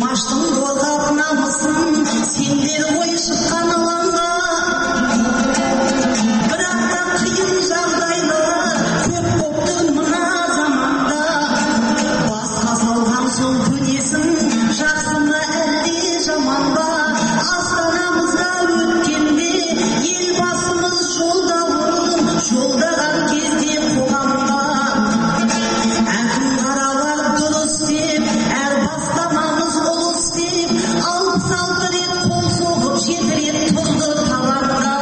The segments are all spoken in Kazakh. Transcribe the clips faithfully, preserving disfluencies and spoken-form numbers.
Димаштың қорғап намысын сендер ой шыққан алаңға. Бірақ та қиын жағдайлы көп боптың мына заманда. Басқа салған соң көнесің, жақсы ма әлде жаман ба? Астанамызда өткенде елбасымыз жолдауын жолдаған кезде қоғамға әкім қаралар дұрыс деп, әр бастамамыз ұлыс деп, алпыс алты рет қол соғып жеті рет тұрды табанда.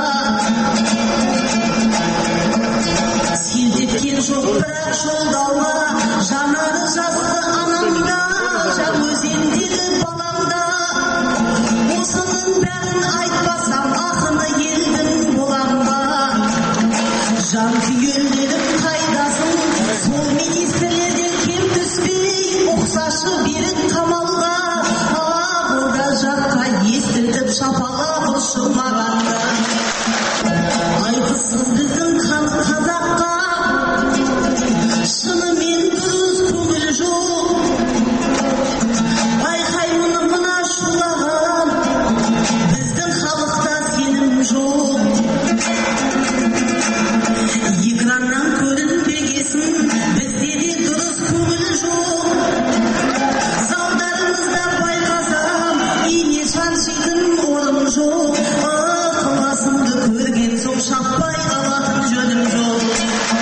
Селтеткен жоқ бірақ жолдауға, жанары жасты анамда, жан өзендегі баламда. Осының бәрін айтпасам ақыны елдің болам ба? Жан күйгендерім қайдасың, сол министрлерден кем түспей, ұқсашы берік қамалға. Ақылда жаққа естіртіп шапалап ұшырмағанда. Айтысын біздің халық қазаққа, шынымен дұрыс көңіл жоқ. Байқаймын мына шулаған, біздің халықта сенім жоқ. Экраннан көрінбегесін, бізде де дұрыс көңіл жоқ. Залдарымызда байқасам, ине шаншитын орын жоқ. Ықыласымды көрген соң шаппай қалатын жөнім жоқ.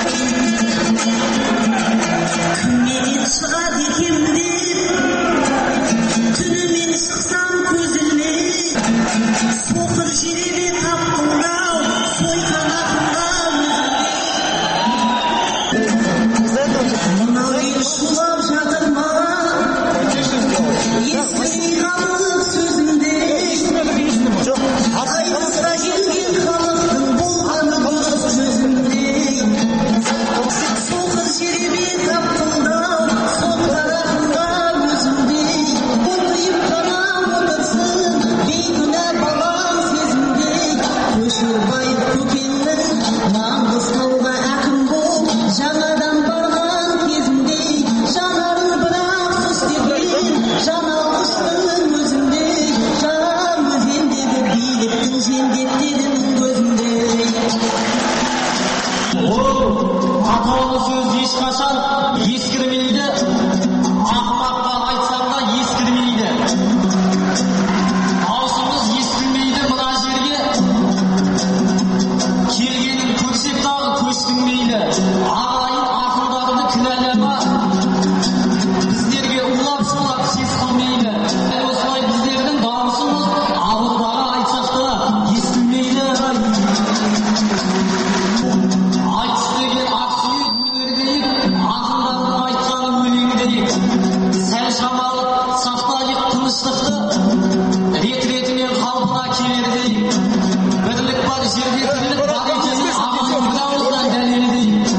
Кімменен шығады екем деп, түнімен шықсам көз ілмей, соқыр жеребе таптыңдау, сойқан ақынға өзіңдей. Мынау ел шулап жатыр ма? Естімей қалып сөзімде. Айдысқа келген халықтың болғаны дұрыс жүзіндей. Соқыр жеребе таптыңдау, соққан ақынға өзіңдей. Отырып қана отырсын, бейкүнә балаң сезімдей. Көшербаев көкемнің Маңғыстауға әкім болып, жаңадан барған кезіндей. Жанарын бірақ süстеген, жаналғыштың өзіндей. Жан өзендегі биліктің жендеттерінің көзіндей. Ол атаулы сөз ешқашан ескірмейді, ақымаққа айтсам да ескірмейді. Аузымыз естілмейді мына жерге, келгенін көрсек дағы көстіңмейді. Ағайын ақындарды кінәлама, біздерге улап-шулап сес қылмейді. Осылай біздердің дауысымыз ауылдағы айтсақ та естілмейді. Айтыс деген ақсүйек өнергейік, ақындардың айтқаны өлеңдейік. Сәл шамалы сақтайық тыныштықты, рет-ретімен қалпына келердейік. Бірлік бар жерде тірлік бар екенін аман ордамыздан дәлелдейік.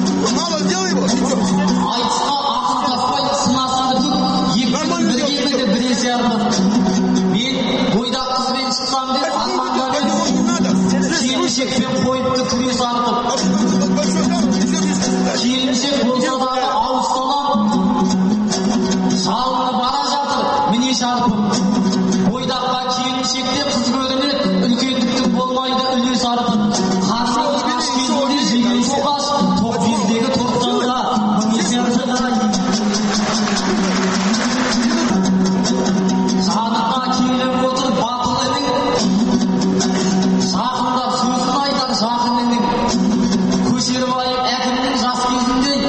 Айтысқа ақын таппай сынасынды түк, екеуін бірге бірге біресе артып. Мен бойдақ қызбен шықсам деп армандадым, келіншекпен қойыпты күрес артып. Келіншек болса дағы ауыз салам, жалыны бара жатыр міне шарпып. Бойдаққа келіншекте қыз көрінеді, үлкендіктің болмайды үлес артып. Қарсаңғы қаш кезінде жеген соғаш, тоқ бездегі тоқтанға мың есе артығай. Жадыққа келіп отыр батыл інің, жақындап сөзін айтар жақын інің. Көшербаев әкімнің жас кезіндей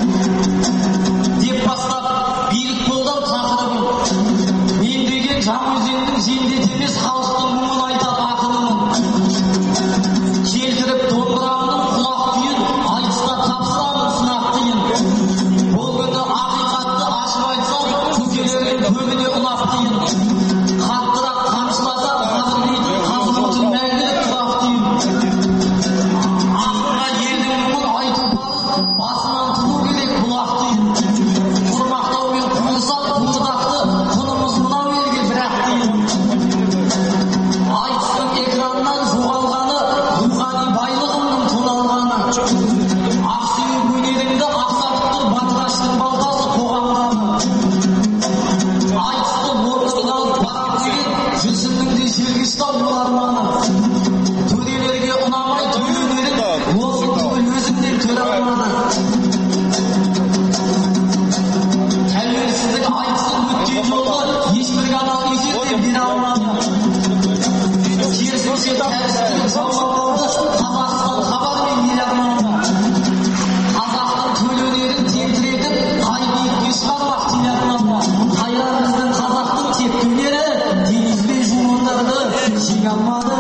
деп бастап билік қолдау тақырыбын. Мен деген Жаңаөзеннің жендеті емес, халықтың мұңын айтар ақынымын. ұштау ол арманы. Төделерге ұнамай төленерін осы түгіл өзімнен көре алмады. Тәуелсіздік айтысын өткен жолды ешбір канал есептеп бере алмады. Керісінше тәуелсіздік жаулауды Қазақстан хабармен ел арманы. Қазақтың төленерін тентіретіп ай биікке шығармақ телеарнада. Қайран біздің қазақтың тек өнері теңізбен жуындырды жеңе алмады.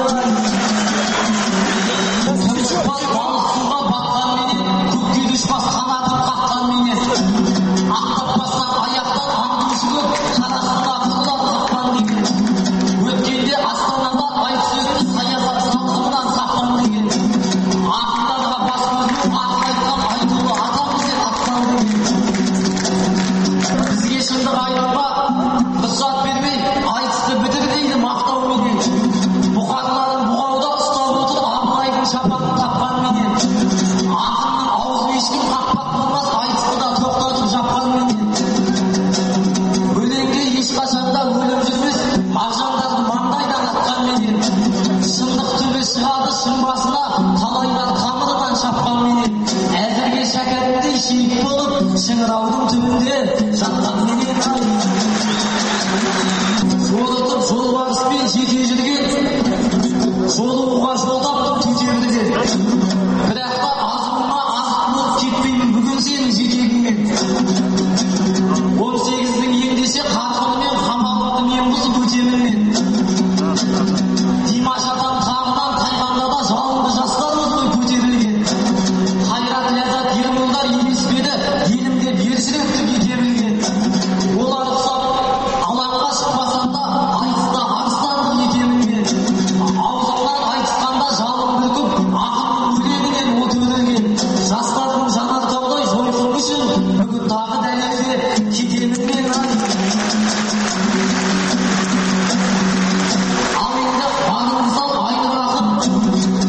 Түспас балық суға батқанменен, көкке düşпас қанатын қаққанменен, ақтаппастан аяқтан аңдушы көп, қарасында құлап қаққан деген. Өткенде Астанада айтыс өтті саясат салқынынан сақтан деген. Ақындарға бас көзінің ақыл айтқан айтулы атамыз деп аттан деген. Бізге шындық айтуға рұқсат бермей, айтысты бітір дейді мақтауменен. Бұқарларын бұғауда ұстап отыр Абылайдың шапағын тапқанменен. Ақынның аузын ешкім қақпақ болмас, айтысты да тоқтатып жапқанменен. Өлеңге ешқашанда өлім жүрмес, мағжандардың маңдайдан атқанменен. Шындық түбі шығады шың басына, талайлар тамырынан шапқанменен. Әзірге шәкірттей шейік болып, шыңыраудың түбінде жатқанменен. Жолытып жолбарыспен жете жүрген, жолуға жол таптым төтемді. Бірақ та азуыма азық болып кетпеймін бүгін сенің жетегіңмен. Он сегіздің ендеше қарқынымен қамалымды мен бұзып өтемін мен. Димаш атам тағынан тайғанда да жалынды жастармыз ғой көтерілген. Қайрат ләззат ермолдар емес пе еді, елімде берсіректі кетемілген. Олар ұқсап алаңға шықпасам да айтыста арыстандық екемін мен. Аузымнан айтысқанда жалын бүркіп, ақынның өлеңінен от өрілген. Жастардың жанартаудай жойқын күшін бүгін тағы дәлелдеп кетемін мен. Ал енді бағын сал айнып ақын,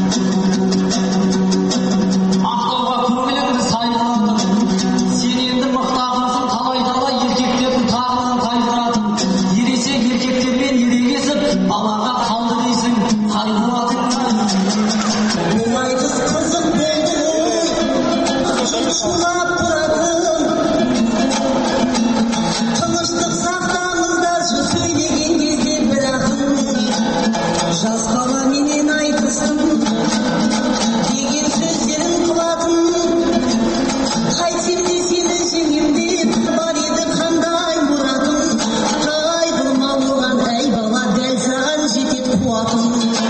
ақтауға көңіліңді сайғыратып. Сен енді мықты ақынсың, талай-талай еркектердің тағынан тайдыратын. Ересек еркектермен ерегесіп, балаға қалды дейсің қайғыратың. Бұл айтыс қызық болды, шулап тұратын. Тыныштық сақтаңыздаршы сөйлеген кезде бір ақын. Жас бала менен айтыстым деген сөздерін қылатын. Қайтсем де сені жеңем деп бар еді қандай мұратым. Қайғырма оған әй бала, дәл саған жетеді қуатым.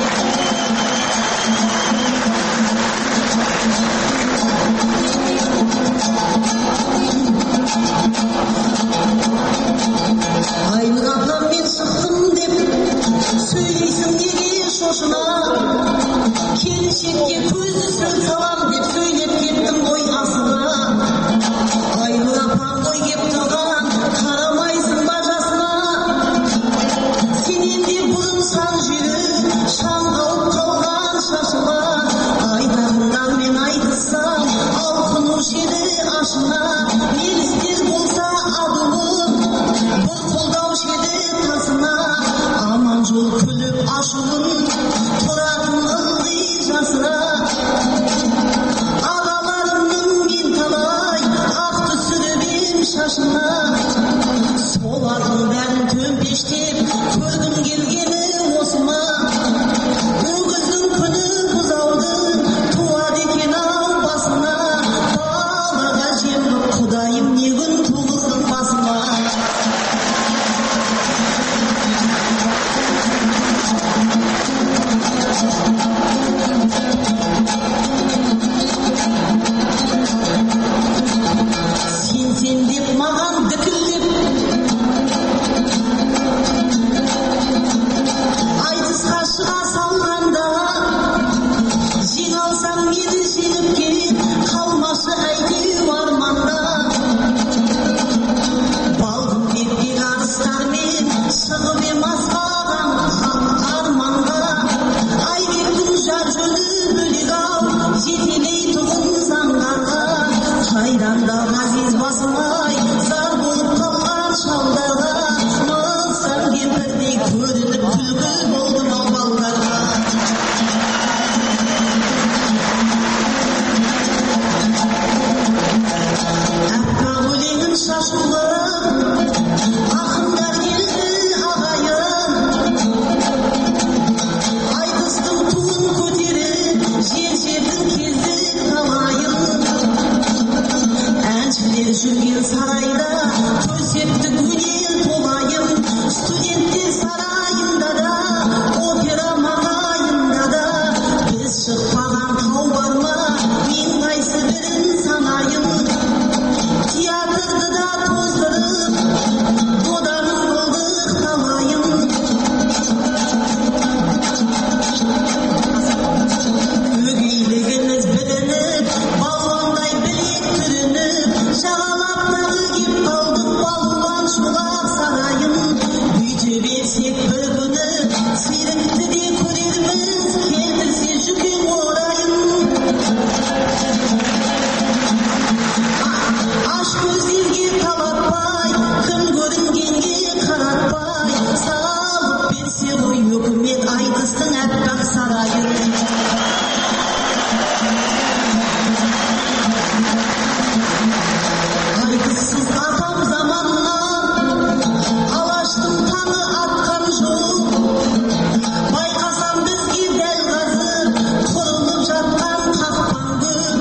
Айнұр апаммен шықтым деп сөйлейсің неге шошына. Келіншекке көзі сүріп салам деп сөйлеп кеттім ғой асына. Айнұр апам ғой кеп тұрған, қарамайсың ба жасына. Сенен де бұрын сан жүйрік шаң қауып қалған шашыма. Айдағынан мен айтыссам алқынушы еді ашына. Мелістер болса адуым бір қолдаушы еді тасына. Аман жол күліп ашуын тұратын ылғи жасына. Ағаларымның мен талай ақ түсіріп ем шашына. Солардың бәрін төмпештеп көргім келгені осы ма. Өгіздің күні бұзаудың туады екен ау басына. Балаға жеміп құдайым не күн туғыздың басыма. Сен сен деп маған дікілдеп Жүре берсек бір күні сыйлықты де көрерміз, келтірсе жүкең орайын. Аш көздерге талатпай, күн көрінгенге қаратпай, салып берсе ғой өкімет айтыстың әппақ сарайын. Айтыссыз атам заманнан алаштың таңы атқан жол. Байқасам бізге дәл қазір құрылып жатқан қақпан көп.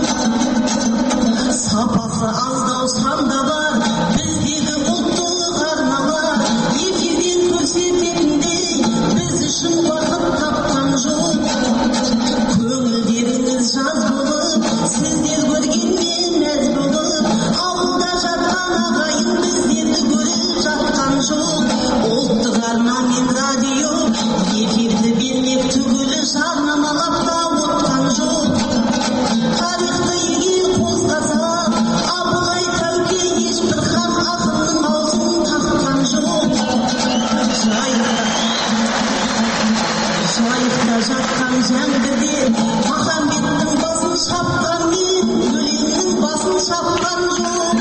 Сапасы аздау санда бар біздегі ұлттық арналар, эфирден көрсететіндей біз үшін уақыт тапқан жоқ. Көңілдеріңіз жаз болып, сіздер көргенмен мәз болып, ауылда жатқан ағайын біздерді көріп жатқан жоқ. Ұлттық арна мен радио эфирді бермек түгілі жарнамалап та отқан жоқ. Тарихты егер қозғаса, Абылай Тәуке ешбір хан ақынның аузын таққан жоқ. Жайықта жатқан жәңгірде Махамбеттің басын шапқан мен, өлеңнің басын шапқан жоқ.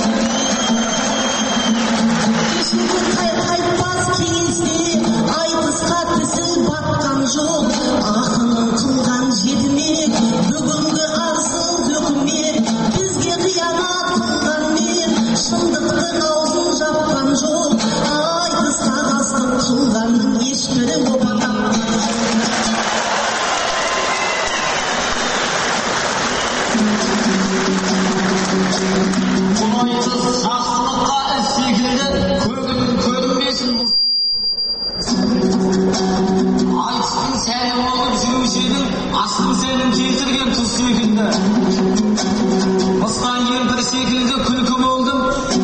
Кешегі қайтпас кеңесте айтысқа тісі батқан жоқ. Ақынның қылған жетімек, бүгінгі арсыз өкімет бізге қиянат қылғанмен шындықтың аузын жапқан жоқ. Айтысқа қастық қылғанның ешбірі опа тапқан жоқ. Құлайсыз жақсылыққа іс секілді көгінің көрінбесін. Айтыстың сәні болып жүруші едің, астың сенің келтірген тұз секілді. Мыстан емпір секілді күлкі болдым.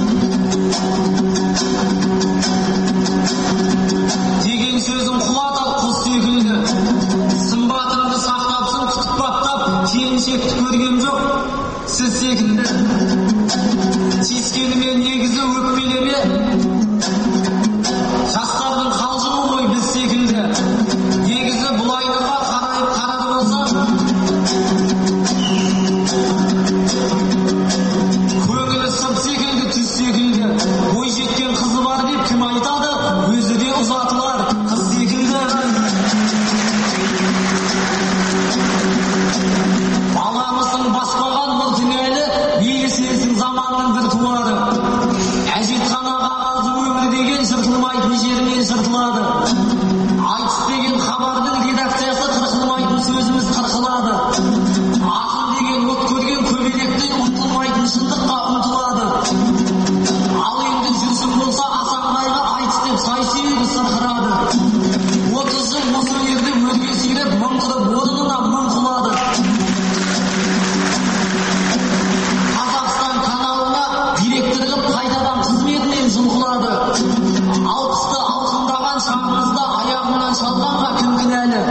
Деген сөзің құлатар құз секілді. Сымбатыңды сақтапсың күтіп баптап, келіншекті көргем жоқ сіз секілді. Тиіскенімен негізі өкпелеме, жастардың қалжыңы ғой біз секілді. Негізі бұлайдыға қарайып қарады болса, көңілі сып секілді, түс секілді. Ой жеткен қызы бар деп кім айтады, өзі де ұзатылар қыз секілді. Баламысың баспаған бұл түнелі, елесесің заманның бір туады. Әжетхана қағазы өмір деген жыртылмайтын жерінен жыртылады. Айтыс деген хабардың редакциясы қырқылмайтын сөзіміз қырқылады. Ақын деген от көрген көбелектей ұмтылмайтын шындыққа ұмтылады. Ал енді жүрсін болса Асанбайға айтыс деп сай сүйегі сырқырады. Отыз жыл осы жерде өрге сүйреп мың қырып орнына мың қылады. Қазақстан каналына директор қылып қайтадан қызметінен жұлқылады. Алпысты алқындаған шағымызда аяғынан шалғанға кім кінәлі?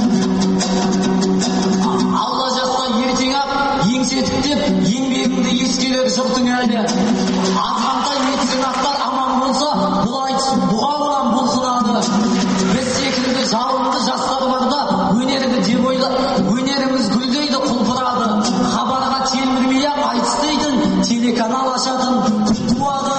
Алла жазса ертең-ақ еңсетіп деп еңбегіңді ескелер жұртың әлі. Азғантай меценаттар аман болса, бұл айтыс бұға болан бұлқынады. Біз секілді жалынды жастар барда өнерді деп ойла, өнеріміз гүлдейді құлпырады. Хабарға телмірмей-ақ айтыс дейтін телеканал ашатын туады.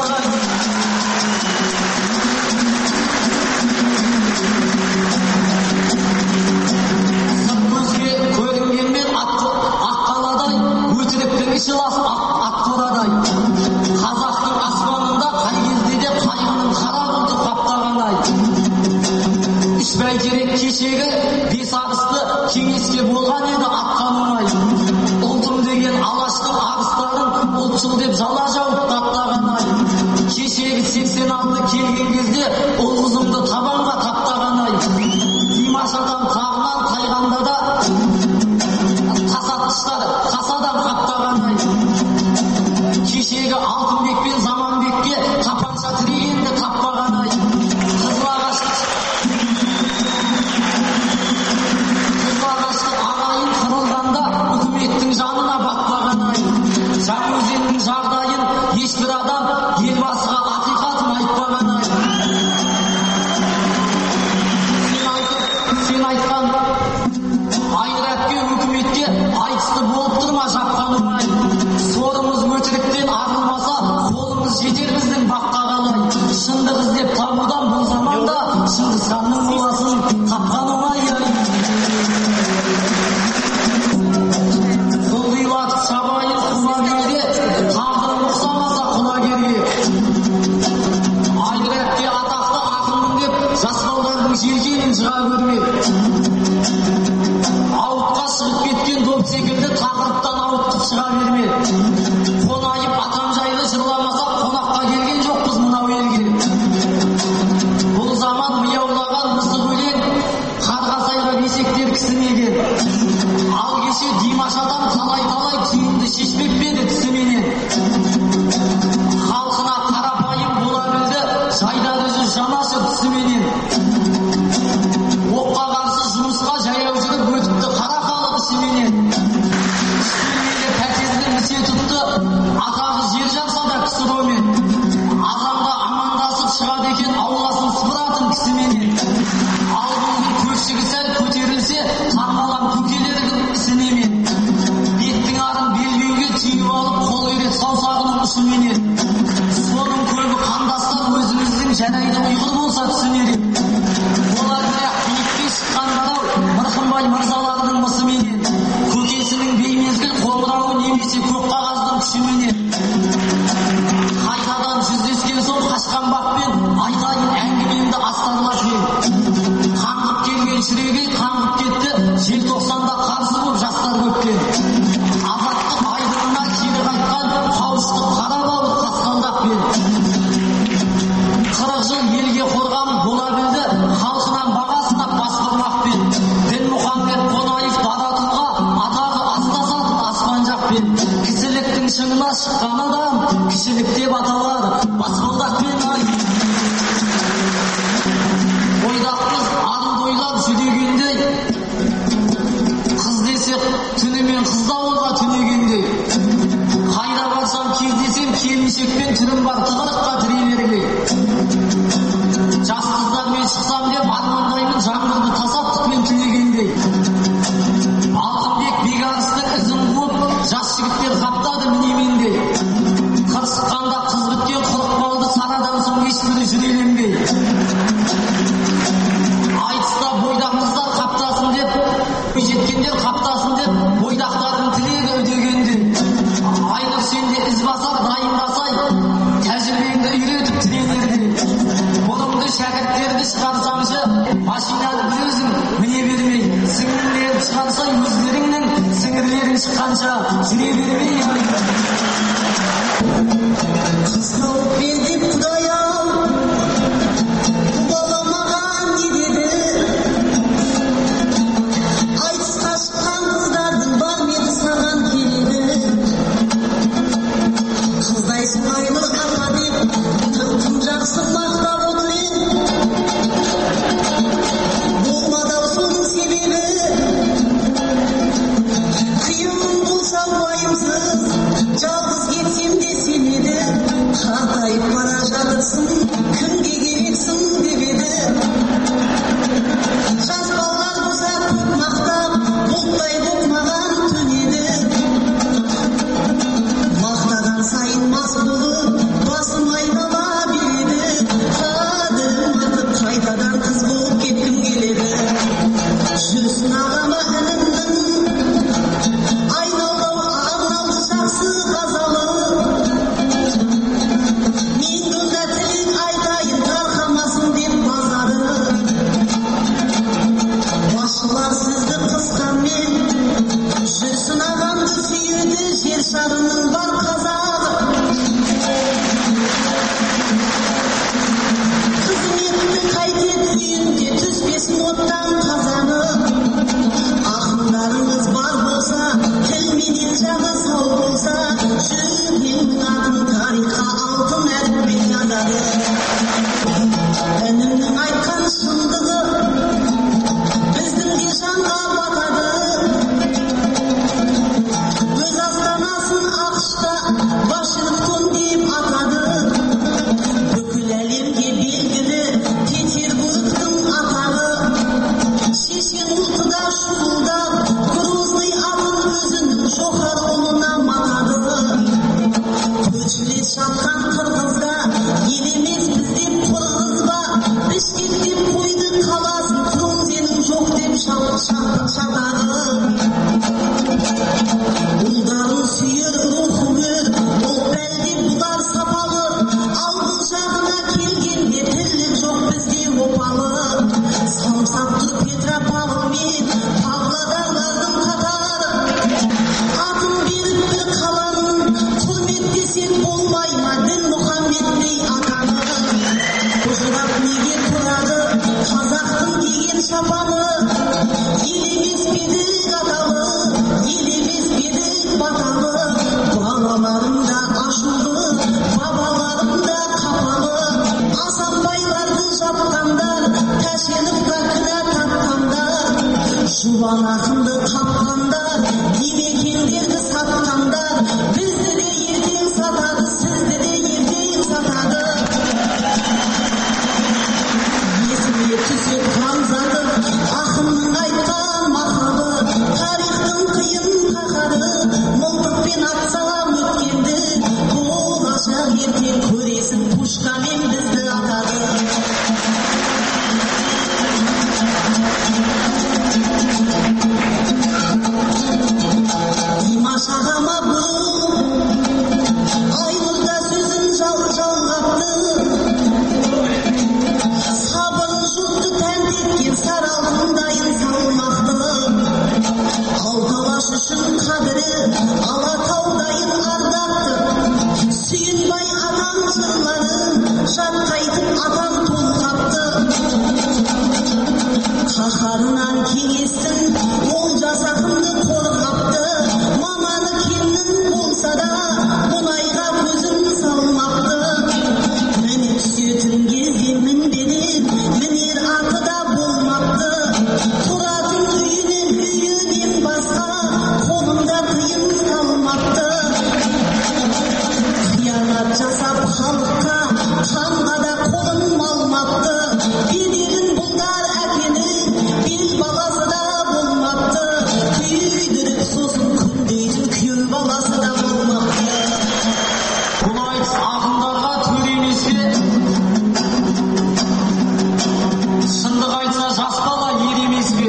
Сырт көзге көрінгенмен аққаладай, өтіріктің іші лас аққорадай. Қазақтың аспанында қай кезде де қайғының қара бұлты қаптағандай. Үш бәйтерек кешегі бес арысты кеңеске болған еді атқан оңай. Ұлтым деген алаштың арыстарын ұлтшыл деп жала жауып таптағандай. Кешегі сексен алты келген кезде ұл қызымды табанға таптағандай. Димаш атам тағынан тайғанда да тасатқыштар тасадан қаптағандай. Кешегі Алтынбек пен Заманбекке тапанша тірегенді таппағандай. Қызыл ағаштың ағайын қырылғанда үкіметтің жанына батпағандай. Жаңаөзеннің жағдайын ертең айтқан Айнұратке үкіметке айтысты болып тұрма жапқан ұрай. Сорымыз өтіріктен арылмаса, қолымыз жетер біздің баққа қалай. Шындық іздеп табудан бұл заманда Шыңғысханның моласын тапқан оңай. Құлдилатып шабайын құлагерге, тағдырым ұқсамаса құлагерге. Айнұратке атақты ақынмын деп жас балдардың желкенін жыға көрме. Ауытқа шығып кеткен доп секілді тақырыптан ауытқып шыға берме. Қонайып атам жайлы жырламаса қонаққа келген жоқпыз мынау елге. Бұл заман мияулаған мысық өлең, қарғасайға бесектер кісінеген. Ал кеше Димаш атам талай-талай түйінді шешпек педі түсіменен. Халқына қарапайым бола білді, жайдar өзі жанашыр түсіменен. Оққа қарсы жұмысқа жаяу жүріп өтіпті қара халық ішіменен. Іштермеде пәтерді місе тұтты, атағы жер жақса да кісіромен. Адамға амандасып шығады екен ауласын сыпыратын кісіменен. Ал бүгін көшігі сәл көтерілсе, таңғалам көкелердің ісінемен. Беттің арын белбеуге түйіп алып, қол үйрет саусағының ұшыменен. Соның көбі қандастар өзіміздің жанайды ұйғыр болса түсінерек. Олар бірақ биікке шыққандар-ау, Мырқымбай мырзаларының мысыменен. Көкесінің беймезгіл қоңырауы немесе көк қағаздың күшіменен. Қайтадан жүздескен соң қашқан бақпен айтайын әңгімемді астарлап ем. Қаңғып келген жүрегі қаңғып кетті, желтоқсанда қарсы болып жастар көпкен. Азаттық айдынына кері қайтқан қауышты қара бауыр қасқалдақпен. Қырық жыл елге қорған бола білді, халқынан бағасына бас бұрмақпен. Дінмұхаммед Қонаев дара тұлға, атағы аста сатып аспан жақпен. Кісіліктің шыңына шыққан адам, кішілік деп аталар баспалдақпен. Ай ойдақпыз арылды ойлап жүдегендей, қыз десек түнімен қыз дауылға түнегендей. Қайда барсам кездесем келіншекпен түрім бар тығырыққа тірелерге. Жас қыздармен шықсам деп армандаймын жаңбырды тасаттықпен тілегендей. Алтынбек бекарыстың ізін қуып, жас жігіттер қаптады мінемендей. Қыр шыққанда қыз біткен құрық балды сарадан соң ешбірі жүреленбей. Айтыста бойдақ қыздар қаптасын деп, жеткендер қаптасын деп, бойдақтардың тілегі өдегенде. Айнұр сенде із басар дайындасай, тәжірибеңді үйретіп тренерде. Бұрымды шәкірттерді шығарсамшы, машинаны бір өзің міне бермей. Сіңірлерін шығарсай өздеріңнің, сіңірлерін шыққанша жүре бермей. Қыз тауып бер деп Құдай-ау, боламаған не деді. Айтысқа шыққан қыздардың бар меді саған келеді. Қыздайсың Айнұр аға деп, тым-тым жақсы мақтап отыр ен. Болмады-ау соның себебі, қиын болса уайымсыз. патшадағы ұлдарын сүйер рухы өр ол бәлде бұлар сапалы ал бұл жағына келгенде тірлік жоқ бізде опалы самсап тұр Петропавл мен Павлодарлардың қатары атын беріп бір қаланың құрметтесек болмай ма дін Мұхаммедтей атаны бұжырап неге тұрады қазақтың деген шапаны елемес бедік аталы елемес бедік баталы балаларында ашулы бабаларында қапалы асанбайларды жапқандар Тәшеновқа кінә тапқандар жұбан ақынды қапқандар димекеңдерді сатқандар бізді де ертең сатады сізді де ертең сатады есіме түсіп Хамзаны ақынның айтқан мақалы тарихтың қиын қаһары мылтықпен атсам өткенді болашақ ертең көресің пушкамен бізді атады Димаш ағама бұл Айнұрда сөзін жалғапты сабырын жұртты тәнті еткен сары алтындайын салмақты Алталаш үшін қадірі Алатаудайын ардақты сүйінбай атам жырларын жатқайтып атам толғапты қаһарынан кеңестің ол жасақымды қорғапты маманы кемнің болса да мұнайға көзін салмапты міне түсетін кезде мінбеден мінер аты да болмапты тұратын үйінен үйінен басқа қолында тыйым қалмапты қиянат жасап халыққа қанға да қолын малмапты беделін бұлдар әкенің бел баласы да болмапты күйдіріп сосын күндейтін күйеу баласы да болмапты Бұл айтыс ақындарға төр емес пе? Шындық айтса жас бала ер емес пе?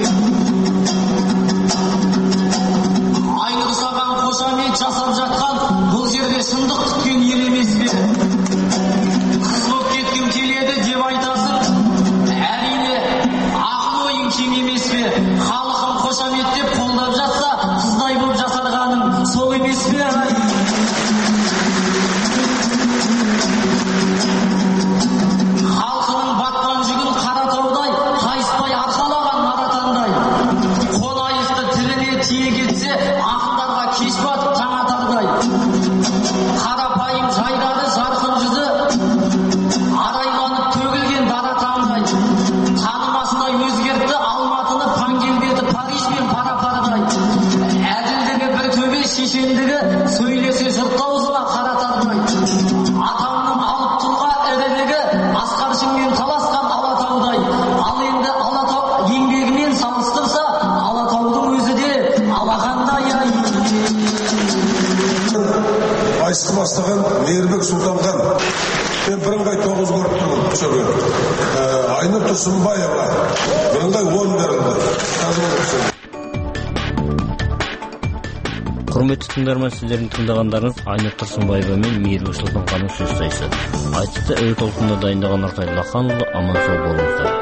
Айнұр саған қошамет жасап жатқан бұл жерде шындық күткен ер емес пе? Қыз болып кеткім келеді деп айтасың. Әрине, ақыл ойың кем емес пе? Халқым қошаметтеп қолдап жатса, қыздай болып жасарғаның сол емес пе? Халқының батқан жүгін Қаратаудай, қайыспай арқалаған маратандай. Қонайықты тіліне тиек етсе, ақындарға кеш батып таң атардай. Қарапайым жайдары жарқын жүзі, арайланып төгілген дара таңдай. Танымастай өзгертті Алматыны пангелбеті Париж бен пара-парадай. Әділдігі бір төбе, шешендігі сөйлесе жұрт аузына қаратардай. Атамның алып тұлға ірілігі асқаршыңмен таласқан Алатаудай. Ал енді Алатау еңбегімен салыстырса, Алатаудың өзі де алақандай ай. Айсқы бастаған Мейірбек Сұлтанхан мен бірыңғай тоғыз көріп тұрмын шөбе. Айнұр Тұрсынбаева бірыңғай он берілді. Құрметті тыңдарман, сіздердің тыңдағандарыңыз Айнұр Тұрсынбаева мен Мейірбек Сұлтанханның сөз сайысы. Айтысты әуе толқынында дайындаған Артай Лаханұлы, аман сау болыңыздар.